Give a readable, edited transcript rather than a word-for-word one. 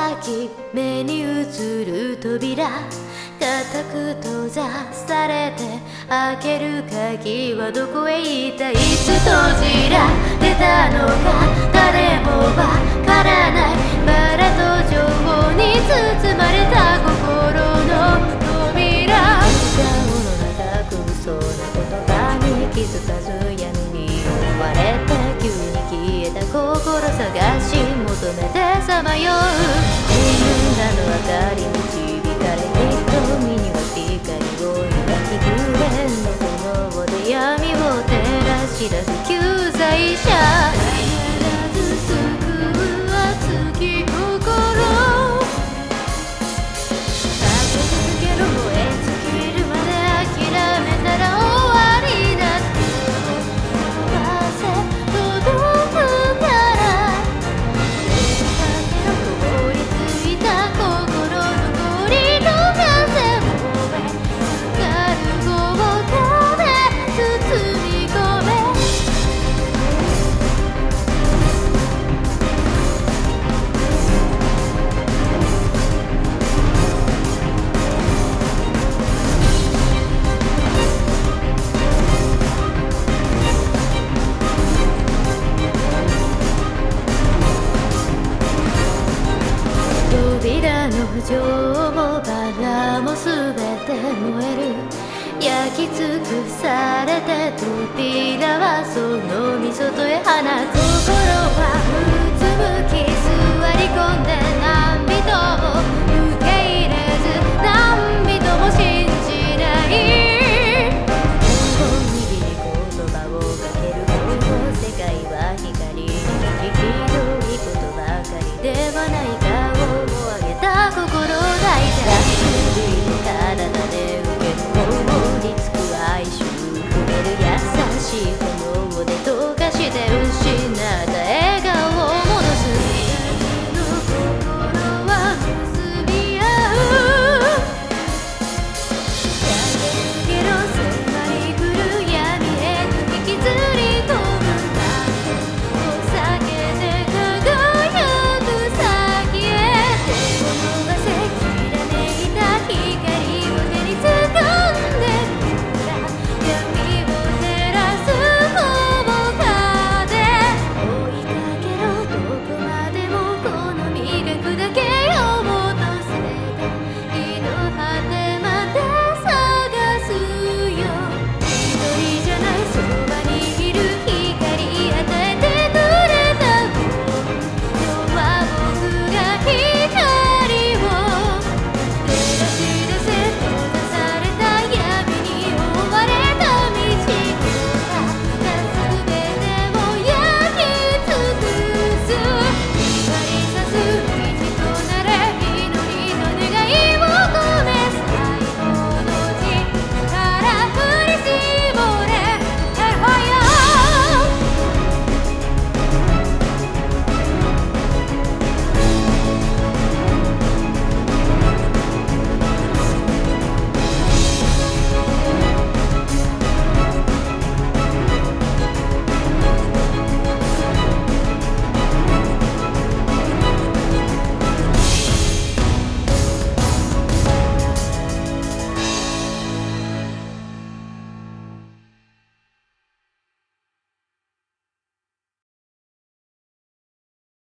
先目に映る扉固く閉ざされて開ける鍵はどこへ行ったいつ閉じられたのか誰もわからないバラと情報に包まれた心の扉顔の中空想の言葉に気づかず闇に覆われて急に消えた心探し求めてさまようみんなの明かり導かれ瞳には光を描きグレンの炎で闇を照らし出す救済者必ず救う熱き心駆け続けろ燃え尽きるまで諦めたら終わりだ飛ばせ届くからかけろ凍りついた心の氷の風も光る豪華で包み込め扉の情もバラもすべて燃える焼き尽くされて扉はそのみ外へ放つ心はうつむき座り込んで